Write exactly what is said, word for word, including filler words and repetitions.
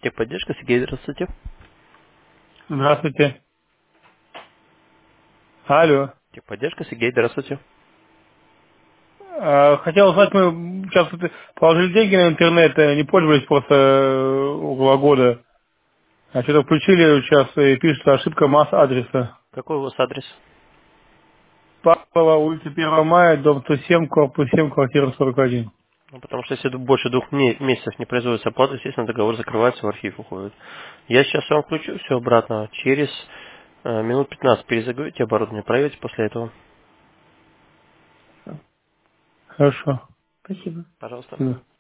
Техподдержка, Сергей, здравствуйте. Здравствуйте. Алло. Техподдержка, Сергей, здравствуйте. А, Хотел узнать, мы сейчас вот положили деньги на интернет, э, не пользовались просто э, около года. А что-то включили сейчас и пишет ошибка масс адреса. Какой у вас адрес? Павлова, улица первого мая, дом сто семь, корпус семь, квартира сорок один. Ну, потому что если больше двух ме- месяцев не производится оплата, естественно, договор закрывается, в архив уходит. Я сейчас вам включу все обратно. Через э, минут пятнадцать перезагрузите оборудование, проверьте после этого. Хорошо. Спасибо. Пожалуйста. Спасибо.